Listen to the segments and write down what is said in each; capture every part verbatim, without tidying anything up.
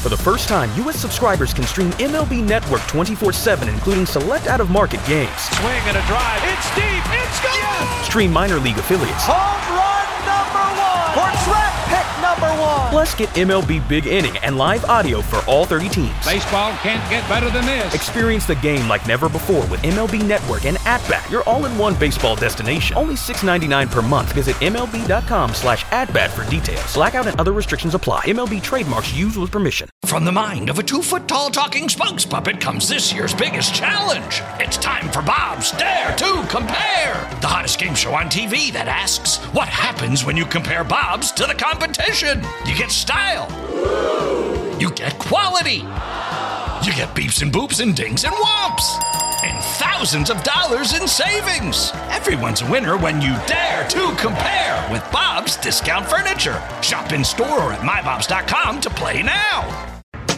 For the first time, U S subscribers can stream M L B Network twenty-four seven, including select out-of-market games. Swing and a drive. It's deep. It's gone. Yes. Stream minor league affiliates. Home run number one. For draft pick number one. Plus, get M L B Big Inning and live audio for all thirty teams. Baseball can't get better than this. Experience the game like never before with M L B Network and At-Bat, your all-in-one baseball destination. Only six dollars and ninety-nine cents per month. Visit M L B dot com slash at-bat for details. Blackout and other restrictions apply. M L B trademarks used with permission. From the mind of a two-foot-tall talking Spunks puppet comes this year's biggest challenge. It's time for Bob's Dare to Compare, the hottest game show on T V that asks, what happens when you compare Bob's to the competition? You get style. You get quality. You get beeps and boops and dings and whomps. And thousands of dollars in savings. Everyone's a winner when you dare to compare with Bob's Discount Furniture. Shop in store or at my bobs dot com to play now.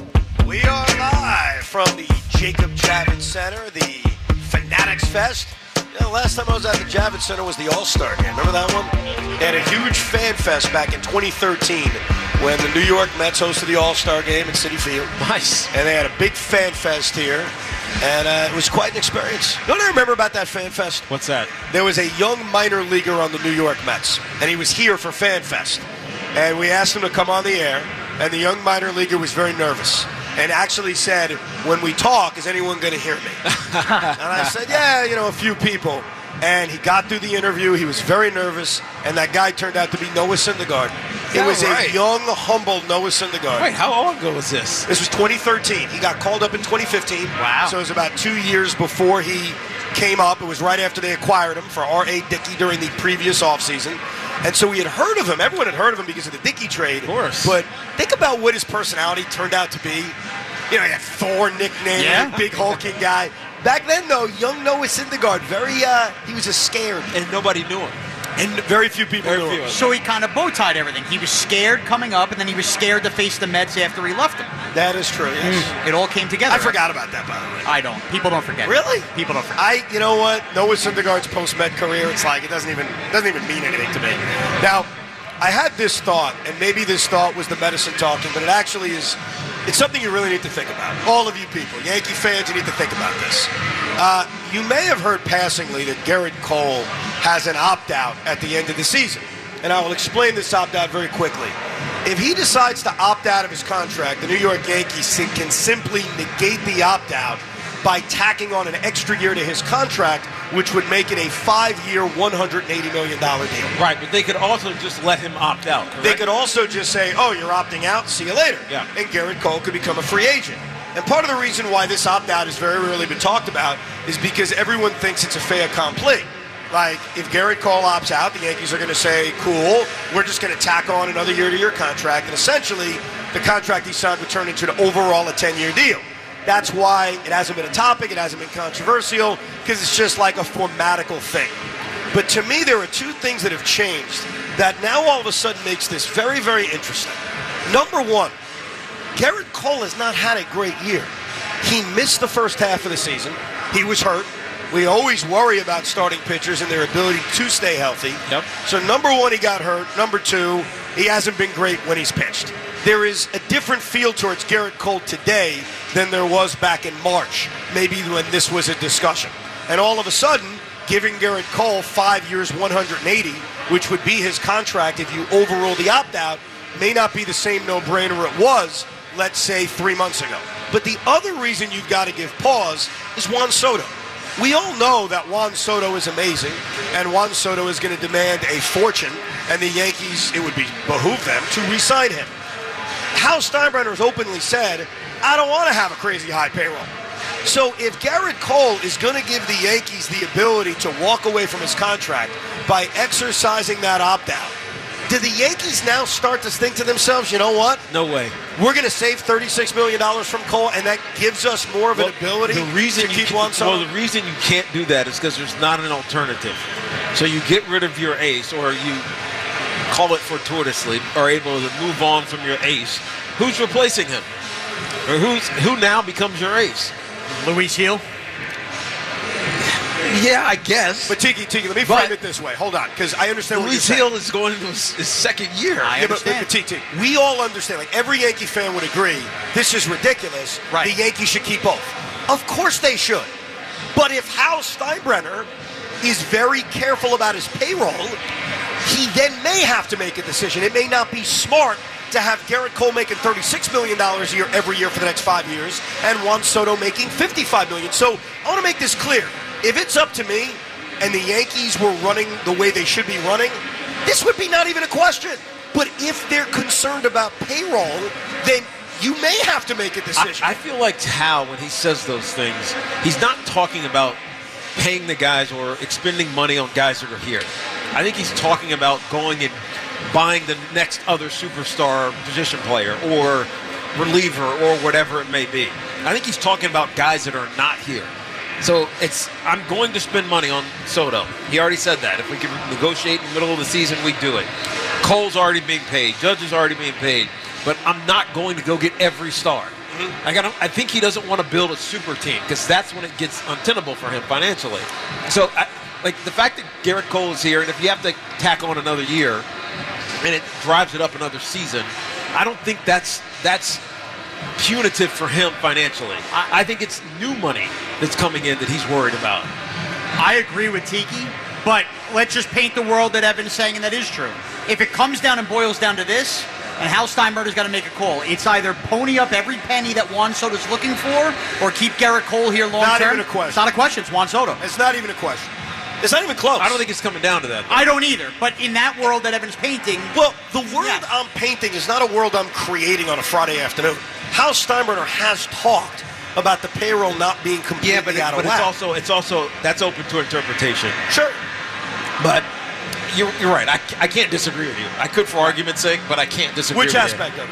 We are live from the Jacob Javits Center, the Fanatics Fest. You know, last time I was at the Javits Center was the All-Star game. Remember that one? They had a huge fan fest back in twenty thirteen when the New York Mets hosted the All-Star game at Citi Field. Nice. And they had a big fan fest here. And uh, it was quite an experience. You know what I remember about that fan fest? What's that? There was a young minor leaguer on the New York Mets, and he was here for fan fest. And we asked him to come on the air, and the young minor leaguer was very nervous and actually said, when we talk, is anyone going to hear me? And I said, yeah, you know, a few people. And he got through the interview. He was very nervous, and that guy turned out to be Noah Syndergaard. It was right? a young, humble Noah Syndergaard. Wait, how long ago was this? This was twenty thirteen. He got called up in twenty fifteen. Wow. So it was about two years before he came up. It was right after they acquired him for R A. Dickey during the previous offseason. And so we had heard of him. Everyone had heard of him because of the Dickey trade. Of course. But think about what his personality turned out to be. You know, he had Thor nickname, yeah. big hulking guy. Back then, though, young Noah Syndergaard, very, uh, he was a scared. And nobody knew him. And very few people very knew few. him. So he kind of bow-tied everything. He was scared coming up, and then he was scared to face the Mets after he left them. That is true, yes. It all came together. I forgot about that, by the way. I don't. People don't forget. Really? People don't forget. I, you know what? Noah Syndergaard's post-Met career, it's like, it doesn't even doesn't even mean anything to me. Now, I had this thought, and maybe this thought was the medicine talking, but it actually is, it's something you really need to think about. All of you people, Yankee fans, you need to think about this. Uh, you may have heard passingly that Gerrit Cole has an opt-out at the end of the season. And I will explain this opt-out very quickly. If he decides to opt out of his contract, the New York Yankees can simply negate the opt-out by tacking on an extra year to his contract, which would make it a five-year, one hundred eighty million dollars deal. Right, but they could also just let him opt out, correct? They could also just say, oh, you're opting out, see you later. Yeah. And Gerrit Cole could become a free agent. And part of the reason why this opt-out has very rarely been talked about is because everyone thinks it's a fait accompli. Like, if Gerrit Cole opts out, the Yankees are going to say, cool, we're just going to tack on another year to your contract. And essentially, the contract he signed would turn into an overall a ten-year deal. That's why it hasn't been a topic, it hasn't been controversial, because it's just like a formatical thing. But to me, there are two things that have changed that now all of a sudden makes this very, very interesting. Number one, Gerrit Cole has not had a great year. He missed the first half of the season. He was hurt. We always worry about starting pitchers and their ability to stay healthy. Yep. So number one, he got hurt. Number two, he hasn't been great when he's pitched. There is a different feel towards Gerrit Cole today than there was back in March, maybe when this was a discussion. And all of a sudden, giving Gerrit Cole five years, one hundred eighty, which would be his contract if you overrule the opt-out, may not be the same no-brainer it was, let's say, three months ago. But the other reason you've got to give pause is Juan Soto. We all know that Juan Soto is amazing, and Juan Soto is going to demand a fortune, and the Yankees, it would be behoove them to re-sign him. Hal Steinbrenner has openly said, I don't want to have a crazy high payroll. So if Gerrit Cole is going to give the Yankees the ability to walk away from his contract by exercising that opt-out, do the Yankees now start to think to themselves, you know what? No way. We're going to save thirty-six million dollars from Cole, and that gives us more of well, an ability the reason to keep you Juan Soto? Well, the reason you can't do that is because there's not an alternative. So you get rid of your ace, or you call it fortuitously, are able to move on from your ace. Who's replacing him? Or who's who now becomes your ace? Luis Gil? Yeah, I guess. But Tiki, Tiki, let me But- frame it this way. Hold on, because I understand what you're Luis saying. Hill is going into his, his second year. I Yeah, but, but, understand. but Tiki, we all understand. Like every Yankee fan would agree, this is ridiculous. Right. The Yankees should keep both. Of course they should. But if Hal Steinbrenner is very careful about his payroll, he then may have to make a decision. It may not be smart to have Garrett Cole making thirty-six million dollars a year every year for the next five years and Juan Soto making fifty-five million dollars. So I want to make this clear. If it's up to me and the Yankees were running the way they should be running, this would be not even a question. But if they're concerned about payroll, then you may have to make a decision. I, I feel like Hal, when he says those things, he's not talking about paying the guys or expending money on guys that are here. I think he's talking about going and buying the next other superstar position player or reliever or whatever it may be. I think he's talking about guys that are not here. So it's I'm going to spend money on Soto. He already said that. If we can negotiate in the middle of the season, we do it. Cole's already being paid. Judge is already being paid. But I'm not going to go get every star. Mm-hmm. I, got I think he doesn't want to build a super team because that's when it gets untenable for him financially. So, I, like, the fact that Garrett Cole is here, and if you have to tack on another year, and it drives it up another season, I don't think that's that's punitive for him financially. I, I think it's new money that's coming in that he's worried about. I agree with Tiki, but let's just paint the world that Evan's saying, and that is true. If it comes down and boils down to this, and Hal Steinbrenner's got to make a call, it's either pony up every penny that Juan Soto's looking for or keep Garrett Cole here long Not term. even a question. It's not a question. It's Juan Soto. It's not even a question. It's not even close. I don't think it's coming down to that, though. I don't either. But in that world that Evan's painting, Well, the world Yes. I'm painting is not a world I'm creating on a Friday afternoon. Hal Steinbrenner has talked about the payroll not being completely Yeah, but, it, out of but whack. it's also it's also that's open to interpretation. Sure. But you're, you're right. I, I can't disagree with you. I could, for argument's sake, but I can't disagree. Which with aspect you.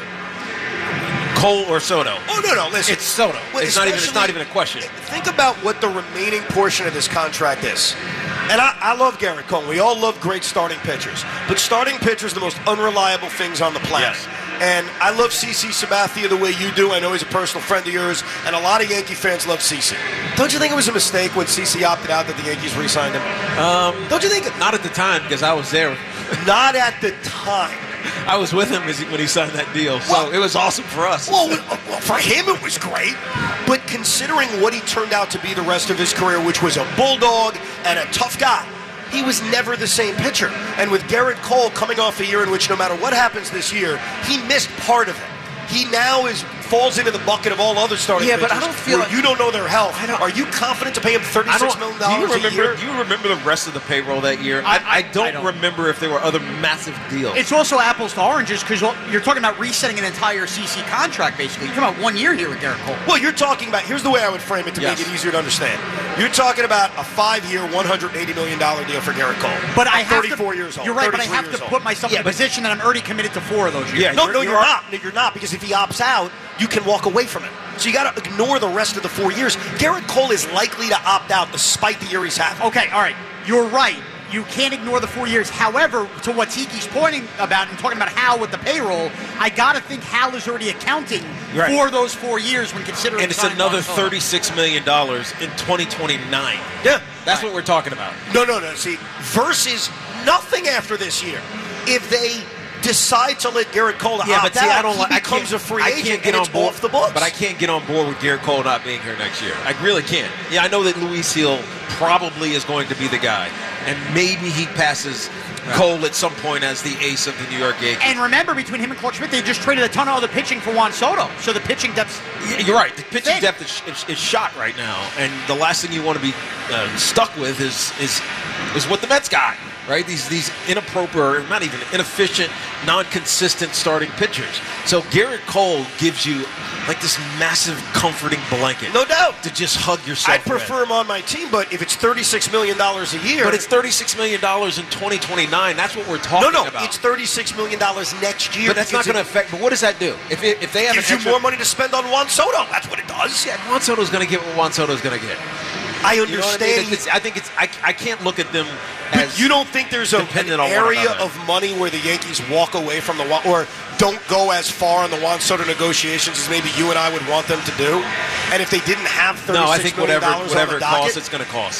of it? Cole or Soto? Oh, no, no, listen. It's Soto. Well, it's not even. It's especially- not even a question. Think about what the remaining portion of this contract is. And I, I love Garrett Cole. We all love great starting pitchers. But starting pitchers are the most unreliable things on the planet. Yes. And I love CeCe Sabathia the way you do. I know he's a personal friend of yours. And a lot of Yankee fans love CeCe. Don't you think it was a mistake when CeCe opted out that the Yankees re-signed him? Um, Don't you think? Not at the time because I was there. Not at the time. I was with him as he, when he signed that deal, so Well- it was awesome for us. Well, well, for him it was great. But considering what he turned out to be the rest of his career, which was a bulldog and a tough guy, he was never the same pitcher. And with Garrett Cole coming off a year in which no matter what happens this year, he missed part of it. He now is falls into the bucket of all other starting Yeah, but pitchers I don't feel where like- you don't know their health. I don't- Are you confident to pay him I thirty-six don't. million Do you dollars a remember? year? Do you remember the rest of the payroll that year? I, I, don't, I don't. remember if there were other massive deals. it's also apples to oranges because you're talking about resetting an entire C C contract, basically. You're talking about one year here with Garrett Cole. Well, you're talking about, here's the way I would frame it to Yes. make it easier to understand. You're talking about a five-year, one hundred eighty million dollars deal for Garrett Cole. But I At have thirty-four to, years old. You're right, but I thirty-three have years to old. put myself Yeah, in a but- position that I'm already committed to four of those years. Yeah, No, You're- no, you're, you're- not. No, you're not, because if he opts out, you can walk away from it. So you got to ignore the rest of the four years. Garrett Cole is likely to opt out despite the year he's having. Okay, all right. You're right. You can't ignore the four years. However, to what Tiki's pointing about and talking about Hal with the payroll, I got to think Hal is already accounting Right. for those four years when considering and it's signing another Juan Soto. thirty-six million dollars in twenty twenty-nine. Yeah. That's what we're talking about. No, no, no. See, versus nothing after this year. If they decide to let Garrett Cole Yeah, opt but see, out, I don't. he like- I becomes can't, a free I agent can't get and on it's board, off the books. But I can't get on board with Garrett Cole not being here next year. I really can't. Yeah, I know that Luis Hill probably is going to be the guy, and maybe he passes Cole at some point as the ace of the New York Yankees. And remember, between him and Clark Schmidt, they just traded a ton of other pitching for Juan Soto. So the pitching depth. Yeah, you're right. The pitching Thin. depth is, is, is shot right now, and the last thing you want to be uh, stuck with is is is what the Mets got. Right? These these inappropriate, not even inefficient, non-consistent starting pitchers. So Garrett Cole gives you like this massive comforting blanket. No doubt. To just hug yourself. I'd prefer with. him on my team, but if it's thirty-six million dollars a year. But it's thirty-six million dollars in twenty twenty-nine. That's what we're talking No, no, about. it's thirty-six million dollars next year. but that's not because going to it affect. But what does that do? If it, if they have gives an you extra, more money to spend on Juan Soto. That's what it does. yeah, Juan Soto's going to get what Juan Soto's going to get. I You know what I mean? understand. It's, I think it's. I, I can't look at them But as. you don't think there's a, an dependent on one area another. of money where the Yankees walk away from the Juan, or don't go as far on the Juan Soto negotiations as maybe you and I would want them to do? And if they didn't have thirty-six No, I think million whatever dollars whatever on it the docket, costs, it's going to cost.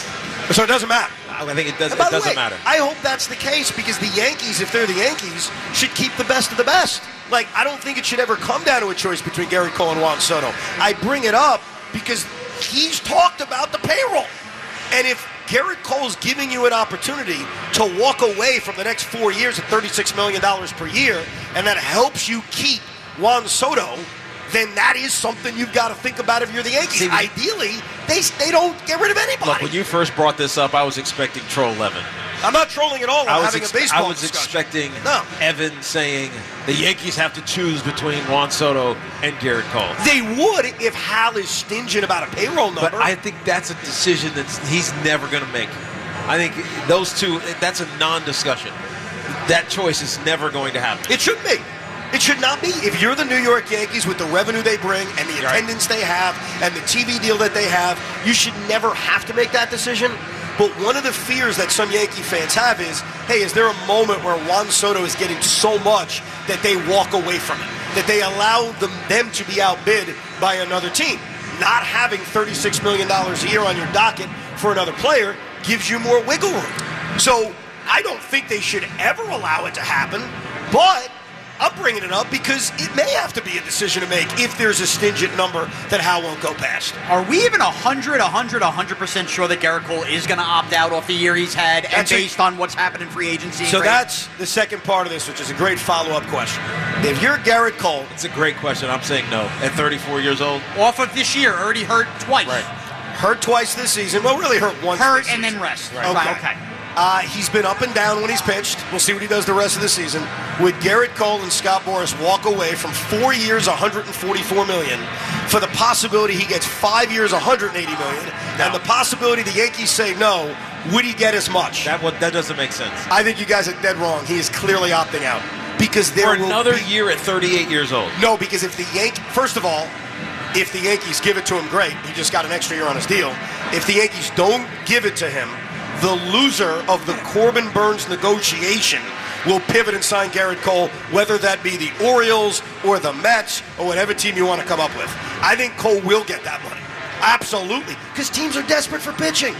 So it doesn't matter. I think it, does, And by it the doesn't way, matter. I hope that's the case because the Yankees, if they're the Yankees, should keep the best of the best. Like, I don't think it should ever come down to a choice between Gerrit Cole and Juan Soto. I bring it up because he's talked about the payroll. And if Gerrit Cole's giving you an opportunity to walk away from the next four years at thirty-six million dollars per year, and that helps you keep Juan Soto, then that is something you've got to think about if you're the Yankees. See, Ideally, they they don't get rid of anybody. Look, when you first brought this up, I was expecting Troll Levin. I'm not trolling at all. I'm I was, having ex- a baseball I was discussion. expecting No. Evan saying the Yankees have to choose between Juan Soto and Gerrit Cole. They would if Hal is stingent about a payroll number. But I think that's a decision that he's never going to make. I think those two, that's a non-discussion. That choice is never going to happen. It should be. It should not be. If you're the New York Yankees with the revenue they bring and the Right. attendance they have and the T V deal that they have, you should never have to make that decision. But one of the fears that some Yankee fans have is, hey, is there a moment where Juan Soto is getting so much that they walk away from it, that they allow them, them to be outbid by another team? Not having thirty-six million dollars a year on your docket for another player gives you more wiggle room. So I don't think they should ever allow it to happen, but I'm bringing it up because it may have to be a decision to make if there's a stingent number that Hal won't go past. Are we even one hundred, one hundred, one hundred percent sure that Gerrit Cole is going to opt out off the year he's had and That's a- based on what's happened in free agency? and So trade? that's the second part of this, which is a great follow-up question. If you're Gerrit Cole, It's a great question. I'm saying no. At thirty-four years old, off of this year, already hurt twice. Right. hurt twice this season, well, really hurt once Hurt this and season. then rest. Okay. Right, okay. Uh, he's been up and down when he's pitched. We'll see what he does the rest of the season. Would Gerrit Cole and Scott Boras walk away from four years, one hundred forty-four million dollars for the possibility he gets five years, one hundred eighty million dollars, No. and the possibility the Yankees say no? Would he get as much? that what that doesn't make sense. I think you guys are dead wrong. He is clearly opting out because there For will another be, year at thirty-eight years old. No, because if the Yankees, first of all, if the Yankees give it to him, great. He just got an extra year on his deal. If the Yankees don't give it to him, the loser of the Corbin Burns negotiation will pivot and sign Gerrit Cole, whether that be the Orioles or the Mets or whatever team you want to come up with. I think Cole will get that money. Absolutely. Because teams are desperate for pitching.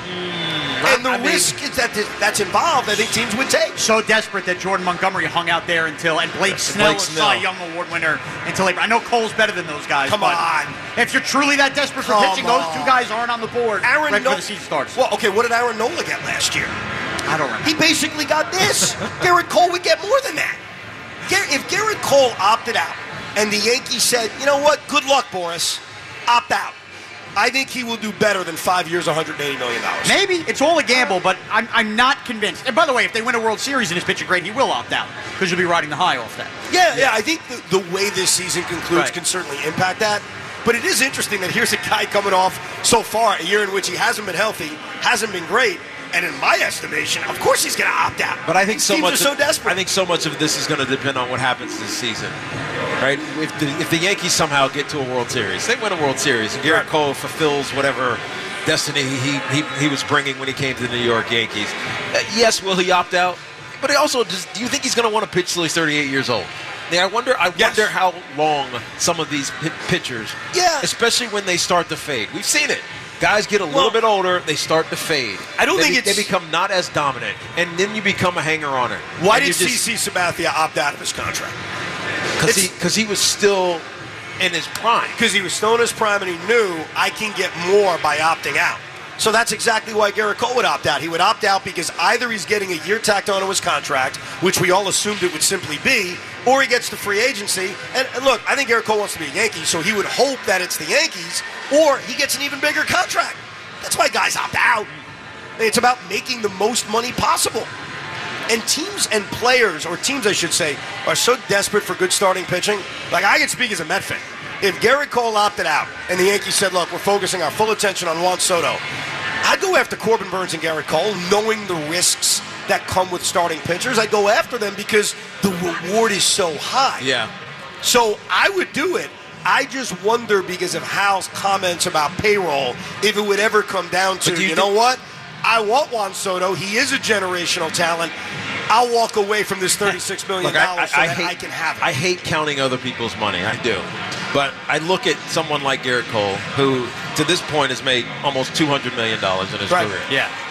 and the I mean- risk is that that's involved, I think teams would take. So desperate that Jordan Montgomery hung out there until, and Blake Snell, Blake a Snell. Cy Young Award winner, until April. I know Cole's better than those guys. Come but on. If you're truly that desperate for Come pitching, those on. two guys aren't on the board Aaron right Nola, before the season starts. Well, okay, what did Aaron Nola get last year? I don't remember. He basically got this. Gerrit Cole would get more than that. Gar- If Gerrit Cole opted out and the Yankees said, you know what, good luck, Boris, opt out, I think he will do better than five years, one hundred eighty million dollars. Maybe. It's all a gamble, but I'm, I'm not convinced. And by the way, if they win a World Series and he's pitching great, he will opt out because you'll be riding the high off that. Yeah, yeah, I think the, the way this season concludes Right. can certainly impact that. But it is interesting that here's a guy coming off so far a year in which he hasn't been healthy, hasn't been great, and in my estimation, of course he's going to opt out. But I think These so teams much. are so of, desperate. I think so much of this is going to depend on what happens this season, right? If the if the Yankees somehow get to a World Series, they win a World Series, and Gerrit Cole fulfills whatever destiny he, he he was bringing when he came to the New York Yankees. Uh, yes, will he opt out? But he also, just, do you think he's going to want to pitch till he's thirty-eight years old? Yeah, I wonder. I Yes. wonder how long some of these pi- pitchers, Yeah. especially when they start to fade. We've seen it. Guys get a Well, little bit older, they start to fade. I don't They think be- it's- they become not as dominant, and then you become a hanger-oner. Why And did you're just- C C Sabathia opt out of his contract? Because he, It's- 'cause he was still in his prime. Because he was still in his prime and he knew I can get more by opting out. So that's exactly why Gerrit Cole would opt out. He would opt out because either he's getting a year tacked onto his contract, which we all assumed it would simply be, or he gets the free agency. And, and look, I think Gerrit Cole wants to be a Yankee, so he would hope that it's the Yankees, or he gets an even bigger contract. That's why guys opt out. It's about making the most money possible. And teams and players, or teams I should say, are so desperate for good starting pitching. Like, I can speak as a Met fan. If Gerrit Cole opted out and the Yankees said, look, we're focusing our full attention on Juan Soto, I'd go after Corbin Burns and Gerrit Cole, knowing the risks that come with starting pitchers. I'd go after them because the reward is so high. Yeah. So I would do it. I just wonder, because of Hal's comments about payroll, if it would ever come down to, But do you, you know think- what? I want Juan Soto. He is a generational talent. I'll walk away from this thirty-six million Look, dollars I, I, so I that hate, I can have it. I hate counting other people's money. I do. But I look at someone like Gerrit Cole, who to this point has made almost two hundred million dollars in his Right. career. Yeah.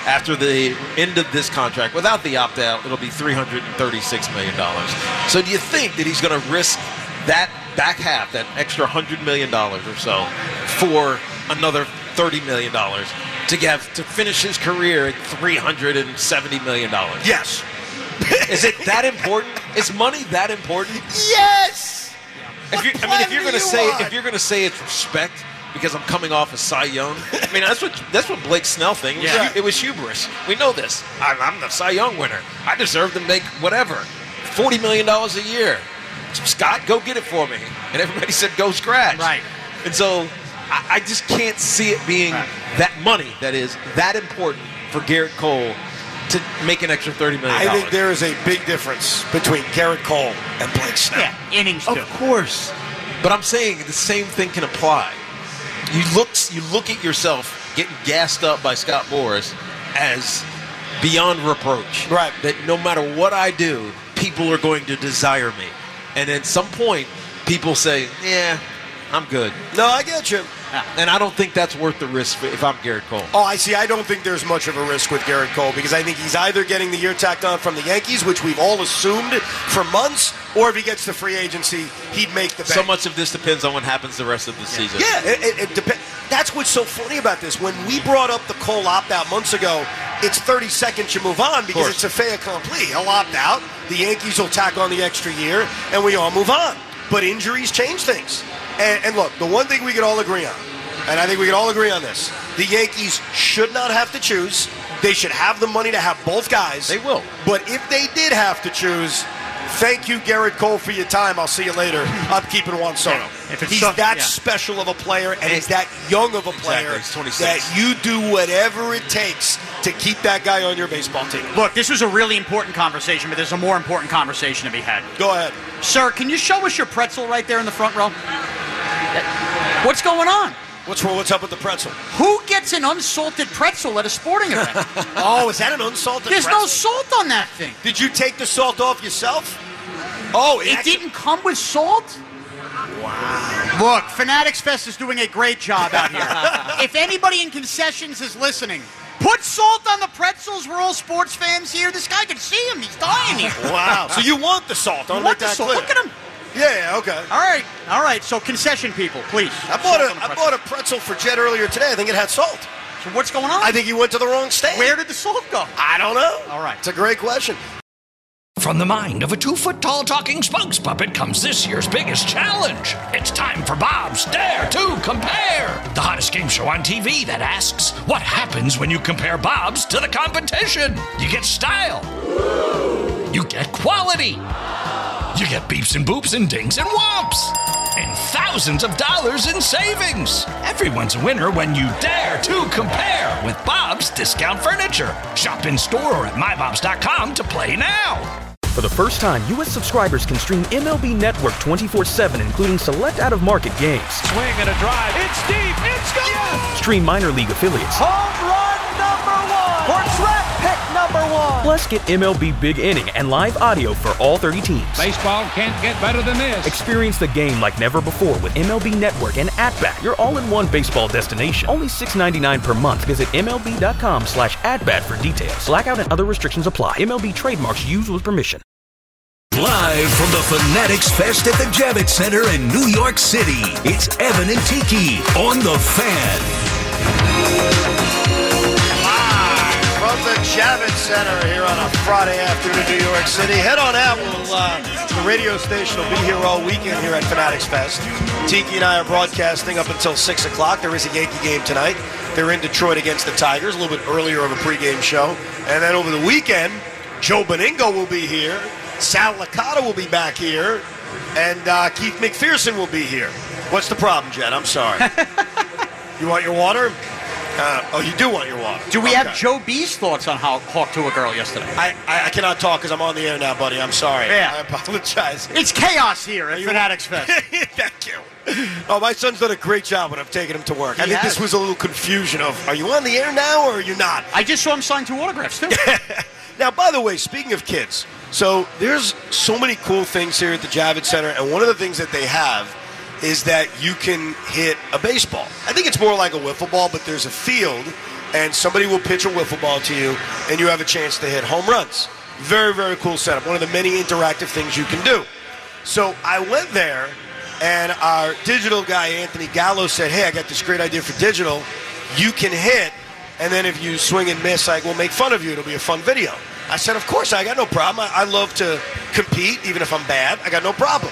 after the end of this contract, without the opt-out, it'll be three hundred thirty-six million dollars. So do you think that he's going to risk that back half, that extra one hundred million dollars or so, for another thirty million dollars to get to finish his career at three hundred seventy million dollars? Yes. Is it that important? Is money that important? Yes. If you, I mean, if you're going to say if you're going to say it's respect because I'm coming off as Cy Young, I mean that's what that's what Blake Snell thing. Yeah. It was hubris. We know this. I'm, I'm the Cy Young winner. I deserve to make whatever, forty million dollars a year. Scott, go get it for me. And everybody said go scratch. Right. And so I, I just can't see it being right. that money that is that important for Garrett Cole to make an extra thirty million dollars. I think there is a big difference between Garrett Cole and Blake Snell. Yeah, innings too. Of course. But I'm saying the same thing can apply. You look you look at yourself getting gassed up by Scott Boras as beyond reproach. Right. That no matter what I do, people are going to desire me. And at some point, people say, yeah, I'm good. No, I get you. And I don't think that's worth the risk if I'm Garrett Cole. Oh, I see. I don't think there's much of a risk with Garrett Cole because I think he's either getting the year tacked on from the Yankees, which we've all assumed for months, or if he gets the free agency, he'd make the bank. So much of this depends on what happens the rest of the season. Yeah, it, it, it depends. That's what's so funny about this. When we brought up the Cole opt-out months ago, it's thirty seconds you move on because it's a fait accompli. He'll opt out. The Yankees will tack on the extra year, and we all move on. But injuries change things. And, and look, the one thing we could all agree on, and I think we can all agree on this, the Yankees should not have to choose. They should have the money to have both guys. They will. But if they did have to choose, thank you, Garrett Cole, for your time. I'll see you later. I'm keeping Juan Soto. If it's he's so- that yeah. special of a player, and he's that young of a player Exactly. He's twenty-six. that you do whatever it takes to keep that guy on your baseball team. Look, this was a really important conversation, but there's a more important conversation to be had. Go ahead. Sir, can you show us your pretzel right there in the front row? What's going on? What's wrong? What's up with the pretzel? Who gets an unsalted pretzel at a sporting event? Oh, is that an unsalted There's pretzel? no salt on that thing. Did you take the salt off yourself? Oh, It didn't come with salt? Wow. Look, Fanatics Fest is doing a great job out here. If anybody in concessions is listening, put salt on the pretzels. We're all sports fans here. This guy can see him. He's dying here. Wow. So you want the salt? I'll You make want the that salt? clear. Look at him. Yeah, yeah, okay. All right, all right. So concession people, please. I bought Salt a on the I pretzel. bought a pretzel for Jed earlier today. I think it had salt. So what's going on? I think he went to the wrong stand. Where did the salt go? I don't know. All right. It's a great question. From the mind of a two-foot-tall talking spokes puppet comes this year's biggest challenge. It's time for Bob's Dare to Compare, the hottest game show on T V that asks, what happens when you compare Bob's to the competition? You get style. You get quality. You get beeps and boops and dings and whomps. And thousands of dollars in savings. Everyone's a winner when you dare to compare with Bob's Discount Furniture. Shop in store or at my bobs dot com to play now. For the first time, U S subscribers can stream M L B Network twenty-four seven, including select out-of-market games. Swing and a drive. It's deep. It's gone. Stream minor league affiliates. Home run number one. Or draft pick number one. Plus, get M L B Big Inning and live audio for all thirty teams. Baseball can't get better than this. Experience the game like never before with M L B Network and At-Bat, your all-in-one baseball destination. Only six ninety-nine per month. Visit M L B dot com slash at-bat for details. Blackout and other restrictions apply. M L B trademarks used with permission. Live from the Fanatics Fest at the Javits Center in New York City, it's Evan and Tiki on The Fan. Live from the Javits Center here on a Friday afternoon in New York City. Head on out. We'll, uh, the radio station will be here all weekend here at Fanatics Fest. Tiki and I are broadcasting up until six o'clock. There is a Yankee game tonight. They're in Detroit against the Tigers, a little bit earlier of a pregame show. And then over the weekend, Joe Beningo will be here. Sal Licata will be back here, and uh, Keith McPherson will be here. What's the problem, Jed? I'm sorry. You want your water? Uh, oh, you do want your water. Do we Okay. have Joe B's thoughts on how Hawk to a girl yesterday? I, I, I cannot talk because I'm on the air now, buddy. I'm sorry. Yeah. I apologize. It's chaos here at Fanatics Fest. Thank you. Oh, my son's done a great job when I've taken him to work. I He think has. this was a little confusion of, are you on the air now or are you not? I just saw him sign two autographs, too. Now, by the way, speaking of kids, so there's so many cool things here at the Javits Center, and one of the things that they have is that you can hit a baseball. I think it's more like a wiffle ball, but there's a field, and somebody will pitch a wiffle ball to you, and you have a chance to hit home runs. Very, very cool setup. One of the many interactive things you can do. So I went there, and our digital guy, Anthony Gallo, said, hey, I got this great idea for digital. You can hit, and then if you swing and miss, I will make fun of you. It'll be a fun video. I said, of course, I got no problem. I, I love to compete, even if I'm bad. I got no problem.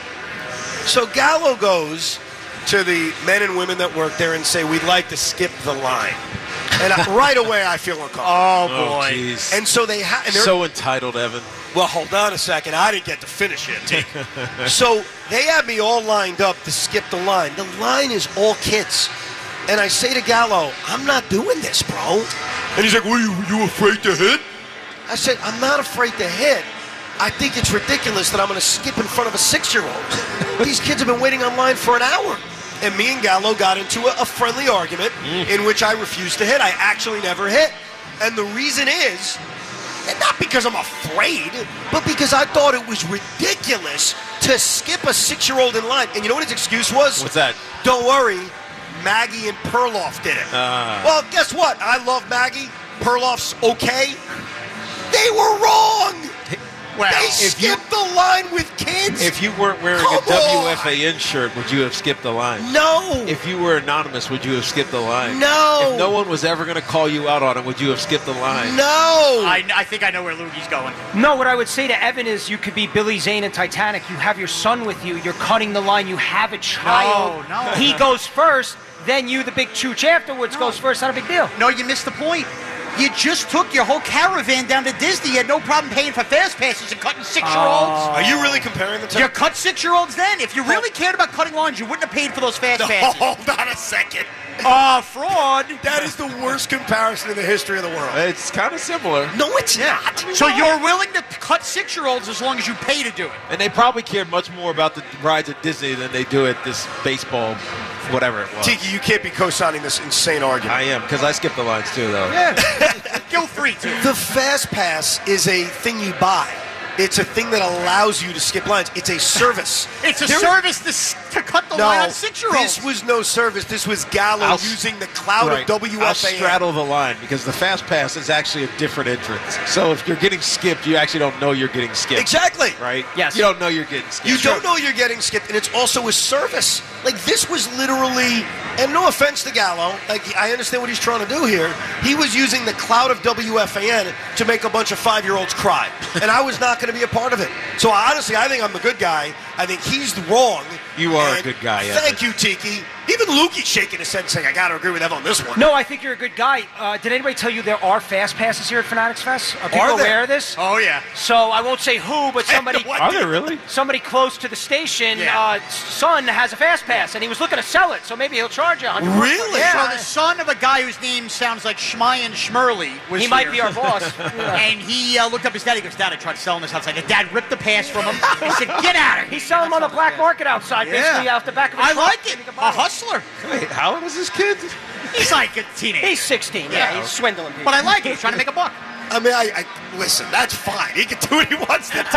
So Gallo goes to the men and women that work there and say, we'd like to skip the line. And I, right away, I feel uncomfortable. Oh, boy. Oh, and so they have. So entitled, Evan. Well, hold on a second. I didn't get to finish it, T. So they had me all lined up to skip the line. The line is all kids. And I say to Gallo, I'm not doing this, bro. And he's like, well, you, you afraid to hit? I said, I'm not afraid to hit. I think it's ridiculous that I'm going to skip in front of a six-year-old. These kids have been waiting online for an hour. And me and Gallo got into a, a friendly argument mm. in which I refused to hit. I actually never hit. And the reason is, and not because I'm afraid, but because I thought it was ridiculous to skip a six-year-old in line. And you know what his excuse was? What's that? Don't worry, Maggie and Perloff did it. Uh. Well, guess what? I love Maggie. Perloff's okay. They were wrong. Well, they skipped you, the line with kids. If you weren't wearing Come a W F A N shirt, would you have skipped the line? No. If you were anonymous, would you have skipped the line? No. If no one was ever going to call you out on it, would you have skipped the line? No. I, I think I know where Lugie's going. No, what I would say to Evan is you could be Billy Zane in Titanic. You have your son with you. You're cutting the line. You have a child. No, no. He goes first. Then you, the big chooch afterwards, no. goes first. Not a big deal. No, you missed the point. You just took your whole caravan down to Disney. You had no problem paying for fast passes and cutting six-year-olds. Uh, Are you really comparing the two? You cut six-year-olds then. If you really cared about cutting lawns, you wouldn't have paid for those fast no, passes. Hold on a second. Ah, uh, fraud. That is the worst comparison in the history of the world. It's kind of similar. No, it's yeah. not. So you're willing to cut six-year-olds as long as you pay to do it. And they probably cared much more about the rides at Disney than they do at this baseball, whatever it was. Tiki, you can't be co-signing this insane argument. I am, because I skip the lines too, though. Yeah. Go three, too. The Fast Pass is a thing you buy. It's a thing that allows you to skip lines. It's a service. It's a there service to, to cut the no, line on six-year-olds. This was no service. This was Gallo I'll, using the cloud right. of W F A N. I'll straddle the line because the Fast Pass is actually a different entrance. So if you're getting skipped, you actually don't know you're getting skipped. Exactly. Right? Yes. You don't know you're getting skipped. You don't know you're getting skipped, and it's also a service. Like, this was literally, and no offense to Gallo, like, I understand what he's trying to do here. He was using the cloud of W F A N to make a bunch of five-year-olds cry, and I was not going to be a part of it. So honestly, I think I'm the good guy. I think he's wrong. You are and a good guy. Thank you, Tiki. Even Lukey's shaking his head saying, I got to agree with Evan on this one. No, I think you're a good guy. Uh, did anybody tell you there are fast passes here at Fanatics Fest? Are people are aware of this? Oh, yeah. So I won't say who, but somebody... No are there really? Somebody close to the station, yeah. uh, son has a fast pass, and he was looking to sell it, so maybe he'll charge you one hundred dollars. Really? Yeah. So the son of a guy whose name sounds like Schmeyen Schmerly was He here. might be our boss. Yeah. And he uh, looked up his dad. He goes, Dad, I tried selling this outside. The dad ripped the pass from him. He said, get out of here. He's selling them on the black market outside, Yeah. basically off the back of a I truck. like it. A hustler. Wait, how old is this kid? He's like a teenager. He's sixteen, yeah, Yeah. he's swindling people. But I like it. He's trying to make a buck. I mean, I, I listen, that's fine. He can do what he wants to do.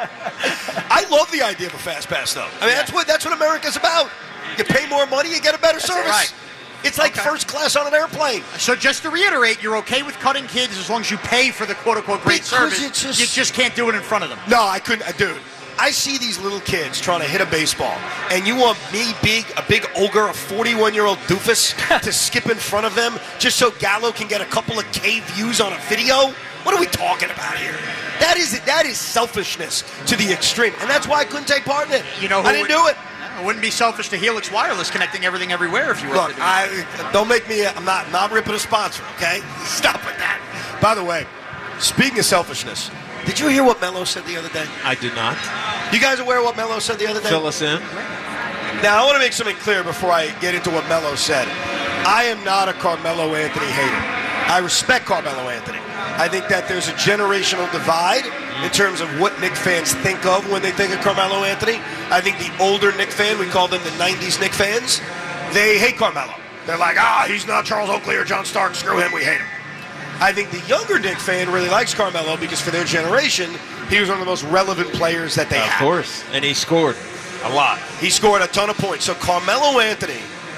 I love the idea of a fast pass, though. I mean, that's what that's what America's about. You pay more money, you get a better service. Right. It's like Okay. first class on an airplane. So just to reiterate, you're okay with cutting kids as long as you pay for the quote-unquote great Because service. it's just- You just can't do it in front of them. No, I couldn't. uh, Dude, I see these little kids trying to hit a baseball, and you want me, big, a big ogre, a forty-one-year-old doofus, to skip in front of them just so Gallo can get a couple of K views on a video? What are we talking about here? That is that is selfishness to the extreme, and that's why I couldn't take part in it. You know who I didn't would- do it. It wouldn't be selfish to Helix Wireless connecting everything everywhere if you were Look, to do I don't make me. I'm not. I'm not ripping a sponsor. Okay, stop with that. By the way, speaking of selfishness, did you hear what Melo said the other day? I did not. You guys aware of what Melo said the other day? Fill us in. Now, I want to make something clear before I get into what Melo said. I am not a Carmelo Anthony hater. I respect Carmelo Anthony. I think that there's a generational divide in terms of what Knicks fans think of when they think of Carmelo Anthony. I think the older Knicks fan, we call them the nineties Knicks fans, they hate Carmelo. They're like, ah, he's not Charles Oakley or John Stark. Screw him. We hate him. I think the younger Knicks fan really likes Carmelo because for their generation, he was one of the most relevant players that they Of had. course. And he scored. A lot. He scored a ton of points. So Carmelo Anthony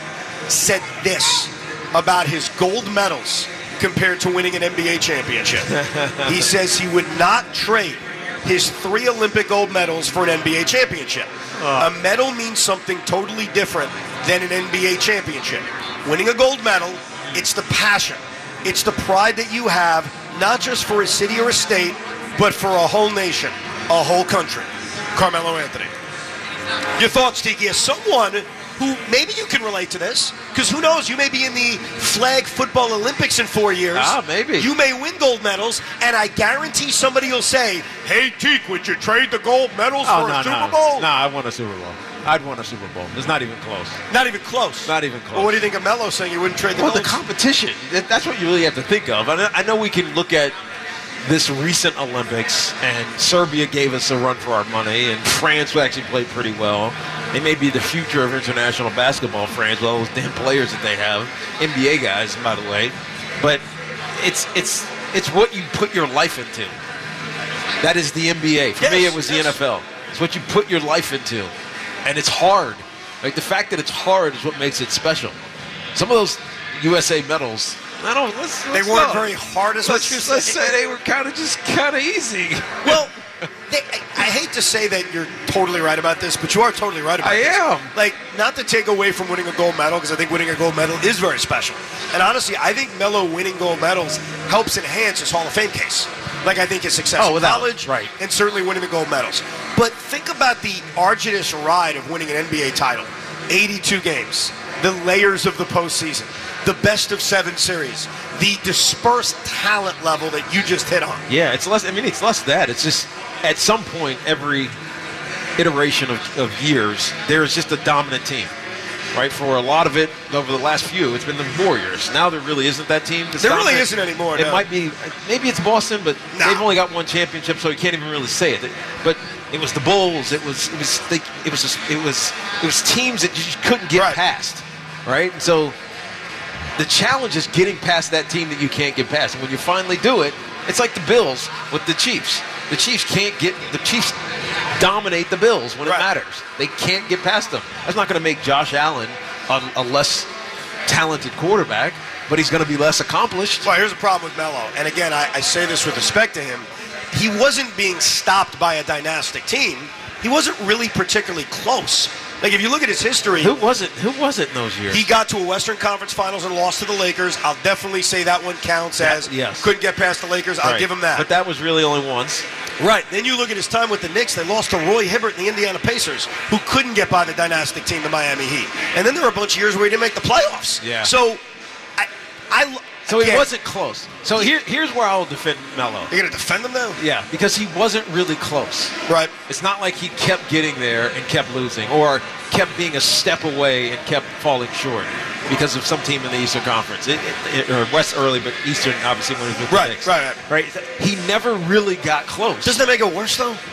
said this about his gold medals compared to winning an N B A championship. He says he would not trade his three Olympic gold medals for an N B A championship. Uh. A medal means something totally different than an N B A championship. Winning a gold medal, it's the passion. It's the pride that you have, not just for a city or a state, but for a whole nation, a whole country. Carmelo Anthony. Your thoughts, Tiki, as someone who maybe you can relate to this, because who knows, you may be in the flag football Olympics in four years. Ah, maybe. You may win gold medals, and I guarantee somebody will say, hey, Teak, would you trade the gold medals oh, for no, a Super no. Bowl? No, I won a Super Bowl. I'd won a Super Bowl. It's not even close. Not even close? Not even close. Well, what do you think of Melo saying you wouldn't trade the well, golds? the competition. That's what you really have to think of. I know, I know we can look at this recent Olympics, and Serbia gave us a run for our money, and France actually played pretty well. They may be the future of international basketball, France, with all those damn players that they have. N B A guys, by the way. But it's it's it's what you put your life into. That is the N B A. For yes, me, it was yes. the N F L. It's what you put your life into. And it's hard. Like, the fact that it's hard is what makes it special. Some of those U S A medals, I don't, let's, let's They weren't not. very hard as let's, what you just, let's say. say they were kind of just kind of easy. Well, they, I, I hate to say that you're totally right about this, but you are totally right about I this. am. Like, not to take away from winning a gold medal, because I think winning a gold medal is very special. And honestly, I think Melo winning gold medals helps enhance his Hall of Fame case. Like, I think his success Oh, in without- college, right. and certainly winning the gold medals. But think about the arduous ride of winning an N B A title. eighty-two games, the layers of the postseason, the best of seven series, the dispersed talent level that you just hit on. Yeah, it's less. I mean, it's less that. It's just at some point every iteration of, of years, there's just a dominant team. Right, for a lot of it over the last few, it's been the Warriors. Now there really isn't that team. There really dominant. isn't anymore. It no. might be, maybe it's Boston, but Nah. they've only got one championship, so you can't even really say it. But it was the Bulls. It was, it was, they, it was, just, it was, it was teams that you just couldn't get Right. past. Right, and so the challenge is getting past that team that you can't get past. And when you finally do it, it's like the Bills with the Chiefs. The Chiefs can't get the Chiefs dominate the Bills when Right. it matters. They can't get past them. That's not going to make Josh Allen a, a less talented quarterback, but he's going to be less accomplished. Well, here's the problem with Melo, and again, I, I say this with respect to him. He wasn't being stopped by a dynastic team. He wasn't really particularly close. Like, if you look at his history, Who was it? Who was it in those years? he got to a Western Conference Finals and lost to the Lakers. I'll definitely say that one counts as yes. couldn't get past the Lakers. I'll Right. give him that. But that was really only once. Right. Then you look at his time with the Knicks. They lost to Roy Hibbert and the Indiana Pacers, who couldn't get by the dynastic team, the Miami Heat. And then there were a bunch of years where he didn't make the playoffs. Yeah. So, I, I So he again, wasn't close. So here, here's where I'll defend Melo. You're going to defend him now? Yeah, because he wasn't really close. Right. It's not like he kept getting there and kept losing, or kept being a step away and kept falling short because of some team in the Eastern Conference. It, it, or West early, but Eastern, obviously, when he was with the Right, Knicks. right, right. Right? He never really got close. Doesn't that make it worse, though?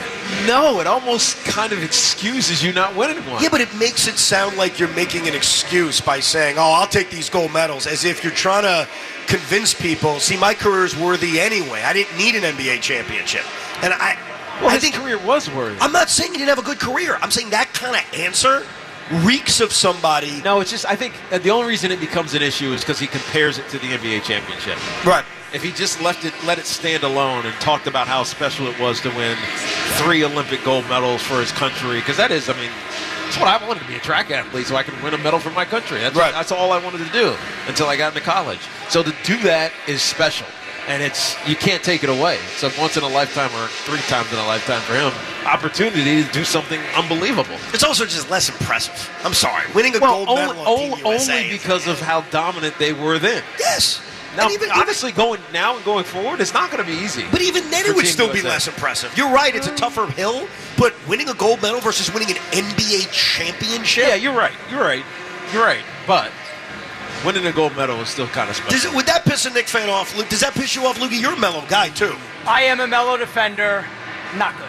No, it almost kind of excuses you not winning one. Yeah, but it makes it sound like you're making an excuse by saying, oh, I'll take these gold medals, as if you're trying to convince people, see, my career's worthy anyway. I didn't need an N B A championship. And I, well, I his think career was worthy. I'm not saying he didn't have a good career. I'm saying that kind of answer reeks of somebody. No, it's just, I think uh, the only reason it becomes an issue is because he compares it to the N B A championship. Right. If he just left it, let it stand alone and talked about how special it was to win three Olympic gold medals for his country, because that is, I mean, that's what I wanted to be, a track athlete, so I could win a medal for my country. That's, right. that's all I wanted to do until I got into college. So to do that is special, and it's you can't take it away. It's a once in a lifetime, or three times in a lifetime for him, opportunity to do something unbelievable. It's also just less impressive. I'm sorry. Winning a Well, gold only, medal on Team only, U S A. only because of how dominant they were then. Yes. Now, And even- obviously, going now and going forward, it's not going to be easy. But even then, for it would Team still U be S A. less impressive. You're right; it's a tougher hill. But winning a gold medal versus winning an N B A championship. Yeah, you're right. You're right. You're right. But winning a gold medal is still kind of special. Does it, would that piss a Knick fan off, Luke? Does that piss you off, Lukey? You're a mellow guy too. I am a Melo defender. Not good.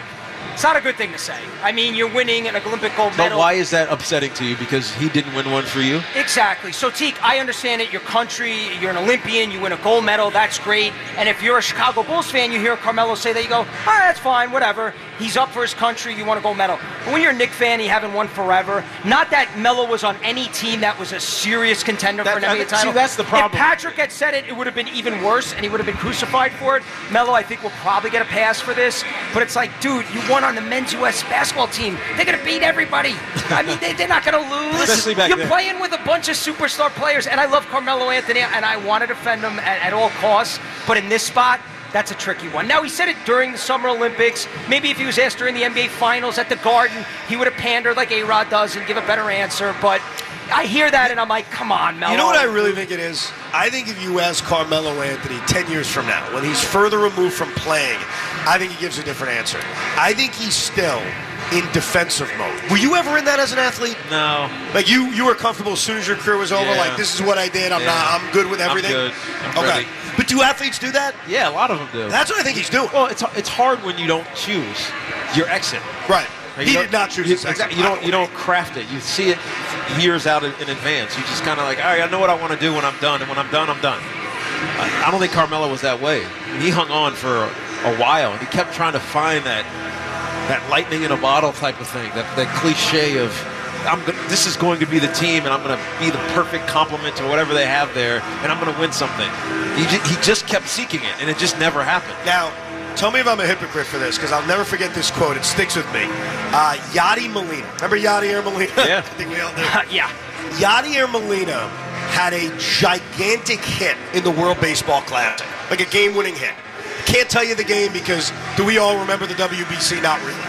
It's not a good thing to say. I mean, you're winning an Olympic gold But medal. why is that upsetting to you? Because he didn't win one for you? Exactly. So, Teak, I understand it. Your country, you're an Olympian, you win a gold medal, that's great. And if you're a Chicago Bulls fan, you hear Carmelo say that, you go, all right, that's fine, whatever. He's up for his country, you want a gold medal. But when you're a Knicks fan, you haven't won forever. Not that Melo was on any team that was a serious contender That- for an N B A see, title. that's the problem. If Patrick had said it, it would have been even worse, and he would have been crucified for it. Melo, I think, will probably get a pass for this. But it's like, dude, you won on the men's U S basketball team. They're going to beat everybody. I mean, they, they're not going to lose. Especially back You're then. playing with a bunch of superstar players, and I love Carmelo Anthony, and I want to defend him at, at all costs. But in this spot, that's a tricky one. Now, he said it during the Summer Olympics. Maybe if he was asked during the N B A Finals at the Garden, he would have pandered like A-Rod does and give a better answer. But I hear that, and I'm like, come on, Melo. You know what I really think it is? I think if you ask Carmelo Anthony ten years from now, when he's further removed from playing, I think he gives a different answer. I think he's still in defensive mode. Were you ever in that as an athlete? No. Like you, you were comfortable as soon as your career was over. Yeah. Like this is what I did. I'm Yeah. not. I'm good with everything. I'm good. I'm okay. ready. But do athletes do that? Yeah, a lot of them do. That's what I think he's doing. Well, it's it's hard when you don't choose your exit. Right. Right, He you did don't- not choose you, his exit. exactly, you don't you don't craft it. You see it years out in, in advance. You just kind of like, all right, I know what I want to do when I'm done, and when I'm done, I'm done. I, I don't think Carmelo was that way. He hung on for a, a while, and he kept trying to find that that lightning in a bottle type of thing. That that cliche of, I'm go- this is going to be the team, and I'm going to be the perfect complement to whatever they have there, and I'm going to win something. He ju- he just kept seeking it, and it just never happened. Now, tell me if I'm a hypocrite for this, because I'll never forget this quote. It sticks with me. Uh, Yadi Molina. Remember Yadier Molina? Yeah. I think we all do. yeah. Yadier Molina had a gigantic hit in the World Baseball Classic, like a game-winning hit. Can't tell you the game because do we all remember the W B C? Not really.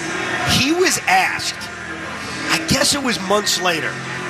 He was asked, I guess it was months later,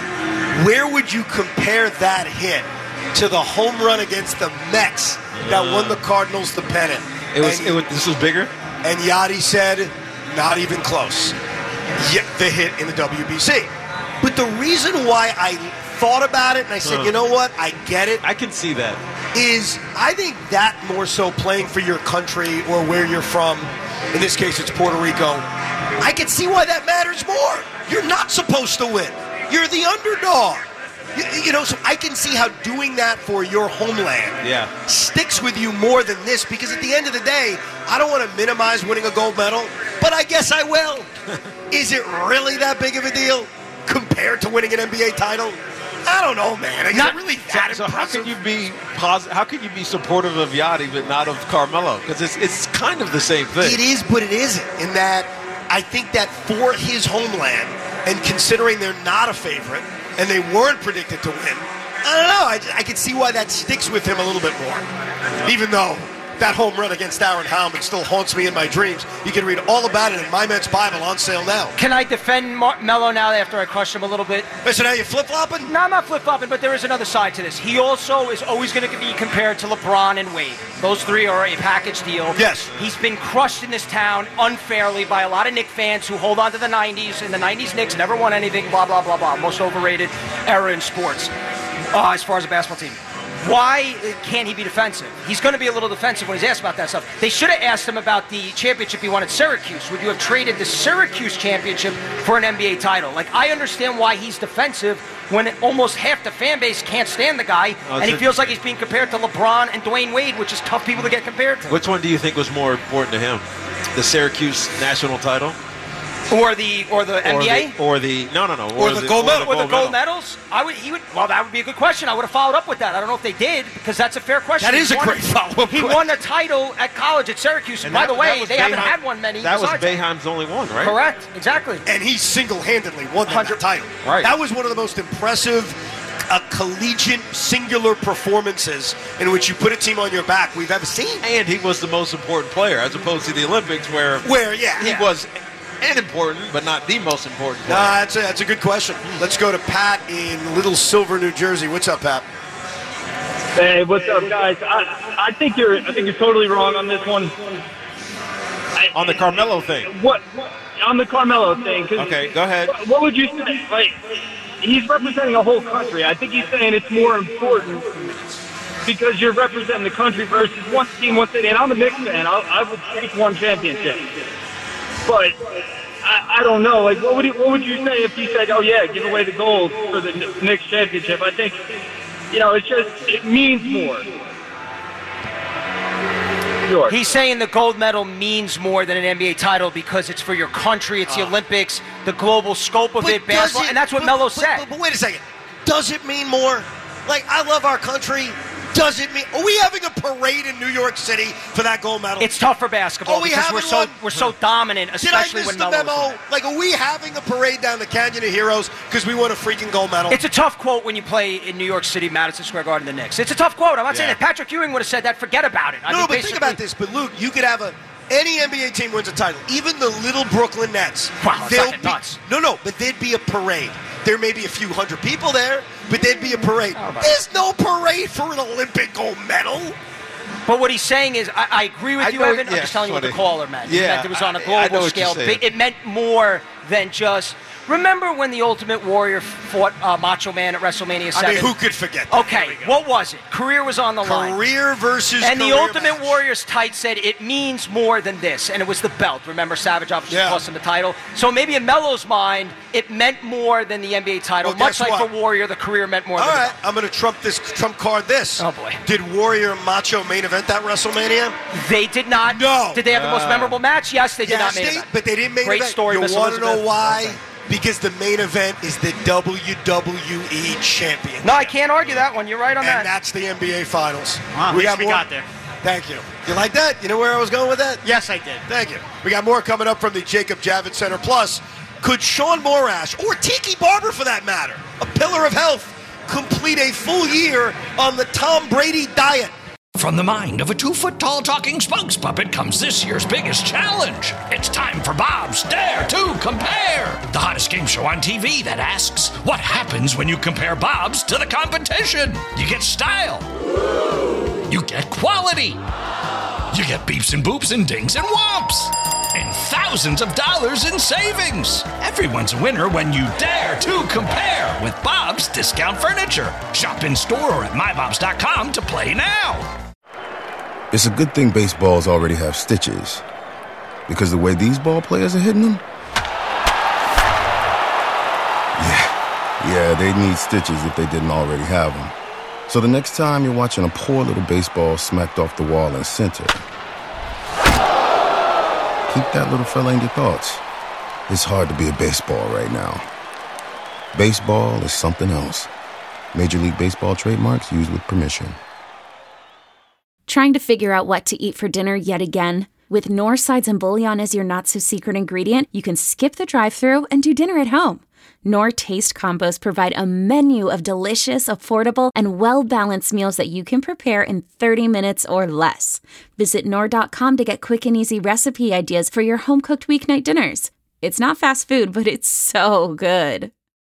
where would you compare that hit to the home run against the Mets that won the Cardinals the pennant? It was, And- it was this was bigger. And Yachty said, not even close. Yeah, the hit in the W B C. But the reason why I thought about it and I said, Huh. you know what, I get it, I can see that. is I think that more so playing for your country or where you're from, in this case it's Puerto Rico, I can see why that matters more. You're not supposed to win. You're the underdog. You, you know, so I can see how doing that for your homeland Yeah. sticks with you more than this, because at the end of the day, I don't want to minimize winning a gold medal, but I guess I will. Is it really that big of a deal compared to winning an N B A title? I don't know, man. Is Not- it really that So, so how impressive? can you be posi- How can you be supportive of Yachty but not of Carmelo? Because it's it's kind of the same thing. It is, but it isn't. In that, I think that for his homeland, and considering they're not a favorite, and they weren't predicted to win, I don't know. I, I can see why that sticks with him a little bit more. Even though that home run against Aaron Howman still haunts me in my dreams. You can read all about it in My Mets Bible, on sale now. Can I defend Mar- Melo now after I crushed him a little bit? Listen, now you flip-flopping? No, I'm not flip-flopping, but there is another side to this. He also is always going to be compared to LeBron and Wade. Those three are a package deal. Yes. He's been crushed in this town unfairly by a lot of Knicks fans who hold on to the nineties. In the nineties, Knicks never won anything, blah, blah, blah, blah. Most overrated era in sports uh, as far as a basketball team. Why can't he be defensive? He's going to be a little defensive when he's asked about that stuff. They should have asked him about the championship he won at Syracuse. Would you have traded the Syracuse championship for an N B A title? Like, I understand why he's defensive when almost half the fan base can't stand the guy, Oh, and he so- feels like he's being compared to LeBron and Dwayne Wade, which is tough people to get compared to. Which one do you think was more important to him? The Syracuse national title? Or the or the N B A? Or the, or the no, no, no. Or the gold medal. Or the gold medals? I would. He would. Well, that would be a good question. I would have followed up with that. I don't know if they did, because that's a fair question. That is He a won great follow-up He question. won a title at college at Syracuse. And by that- the way, that was they haven't Boeheim- had one many. That was besides Boeheim's only one, right? Correct. Exactly. And he single-handedly won that Hundred- title. Right. That was one of the most impressive uh, collegiate singular performances in which you put a team on your back we've ever seen. And he was the most important player, as opposed to the Olympics, where Where, yeah. he yeah. was an important, but not the most important player. Nah, that's a, that's a good question. Let's go to Pat in Little Silver, New Jersey. What's up, Pat? Hey, what's up, guys? I, I think you're I think you're totally wrong on this one. I, On the Carmelo thing. What on the Carmelo thing? 'cause Okay, go ahead. What, what would you say? Like, he's representing a whole country. I think he's saying it's more important because you're representing the country versus one team, one city. And I'm a Knicks fan. I, I would take one championship. but I, I don't know. Like, what would he, what would you say if he said, "Oh yeah, give away the gold for the Knicks championship"? I think, you know, it's just it means more. Sure. He's saying the gold medal means more than an N B A title because it's for your country, it's the Uh, Olympics, the global scope of But it, basketball, does it- and that's what but- Melo but- said. But, but wait a second. Does it mean more? Like, I love our country. Does it mean? Are we having a parade in New York City for that gold medal? It's tough for basketball Are we because we're having so one? we're so dominant, Did I especially miss when the Melo's memo? there. Like, are we having a parade down the Canyon of Heroes because we won a freaking gold medal? It's a tough quote when you play in New York City, Madison Square Garden, the Knicks. It's a tough quote. I'm not saying Yeah. that Patrick Ewing would have said that. Forget about it. I no, mean, but think about this. But Luke, you could have a any N B A team wins a title, even the little Brooklyn Nets. Wow, that's they'll fucking be, nuts. No, no, but there'd be a parade. There may be a few hundred people there, but there'd be a parade. Oh, There's no parade for an Olympic gold medal. But what he's saying is, I, I agree with I you, know- Evan. I'm yeah, just telling you what the funny. caller meant. He Yeah, meant it was on a I- I global know what scale. you're saying. It meant more than just. Remember when the Ultimate Warrior fought uh, Macho Man at WrestleMania seven? I mean, who could forget that? Okay, what was it? Career was on the line. Career versus And the career Ultimate match. Warrior's tight said it means more than this, and it was the belt. Remember, Savage obviously Yeah. cost him the title. So maybe in Melo's mind, it meant more than the N B A title. Well, Much guess like what? for Warrior, the career meant more All than right, the belt. I'm going to trump this trump card. This. Oh, boy. Did Warrior Macho main event that WrestleMania? They did not. No. Did they have the most memorable match? Yes, they did Yes, not main they, event. but they didn't main Great event. story, You Miss want to know Elizabeth. why? Okay. Because the main event is the W W E champion. No, I can't argue that one. You're right on And that. that's the N B A Finals. Well, at least we more- got there. Thank you. You like that? You know where I was going with that? Yes, I did. Thank you. We got more coming up from the Jacob Javits Center. Plus, could Sean Morash, or Tiki Barber for that matter, a pillar of health, complete a full year on the Tom Brady diet? From the mind of a two-foot-tall talking spokes puppet comes this year's biggest challenge. It's time for Bob's Dare to Compare, the hottest game show on T V that asks, what happens when you compare Bob's to the competition? You get style. You get quality. You get beeps and boops and dings and whomps. And thousands of dollars in savings. Everyone's a winner when you dare to compare with Bob's Discount Furniture. Shop in store or at my bobs dot com to play now. It's a good thing baseballs already have stitches. Because the way these ball players are hitting them? Yeah, yeah, they'd need stitches if they didn't already have them. So the next time you're watching a poor little baseball smacked off the wall in center, keep that little fella in your thoughts. It's hard to be a baseball right now. Baseball is something else. Major League Baseball trademarks used with permission. Trying to figure out what to eat for dinner yet again? With Knorr Sides and Bouillon as your not-so-secret ingredient, you can skip the drive-thru and do dinner at home. Knorr Taste Combos provide a menu of delicious, affordable, and well-balanced meals that you can prepare in thirty minutes or less. Visit Knorr dot com to get quick and easy recipe ideas for your home-cooked weeknight dinners. It's not fast food, but it's so good.